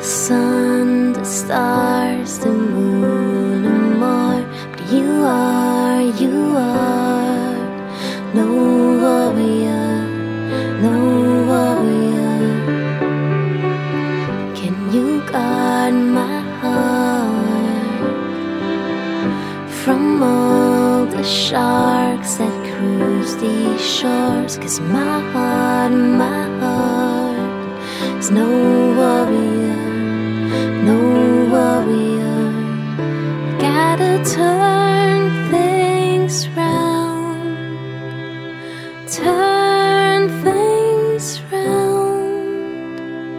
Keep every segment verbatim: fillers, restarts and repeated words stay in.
the sun, the stars, the moon and more. But you are, you are no warrior, no warrior. Can you guard my heart from all the sharks that cruise these shores? 'Cause my heart, my heart is no warrior, no warrior. Gotta turn things round, turn things round.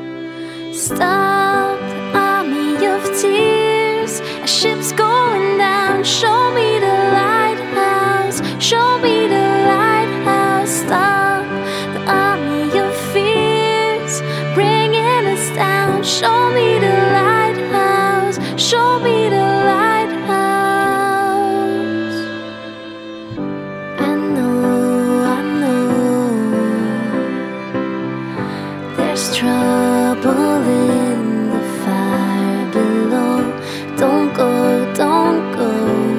Stop the army of tears, a ship's going down. Show me the lighthouse, show me the lighthouse. Stop the army of fears, bringing us down. Show me the lighthouse, show me the lighthouse. I know, I know there's trouble in the fire below. Don't go, don't go,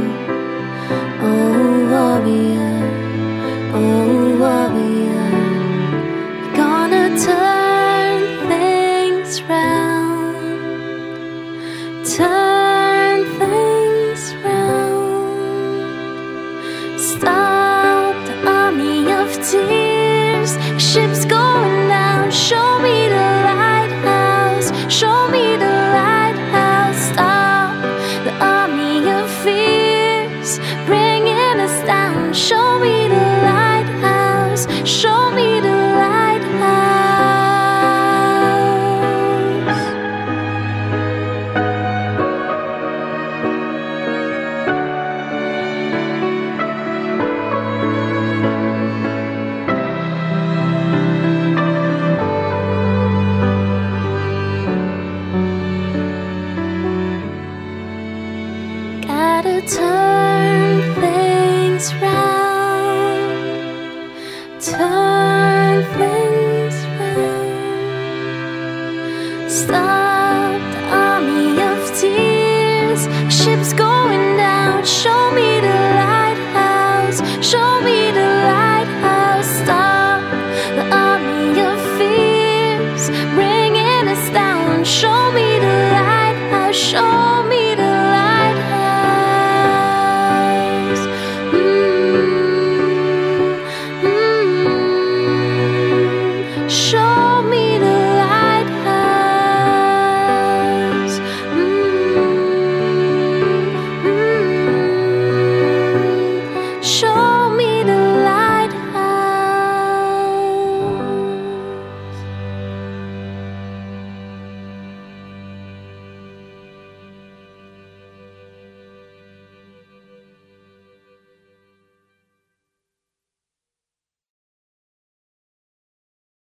oh warrior, oh warrior. We're gonna turn things round, turn things round. Stop the army of tears, a ship's going down. Show me the lighthouse, show me the lighthouse. Stop the army of fears, bringing us down. Show me the lighthouse, show me the lighthouse. Gotta turn things round, turn things round. Stop the army of tears, ship's going down. Show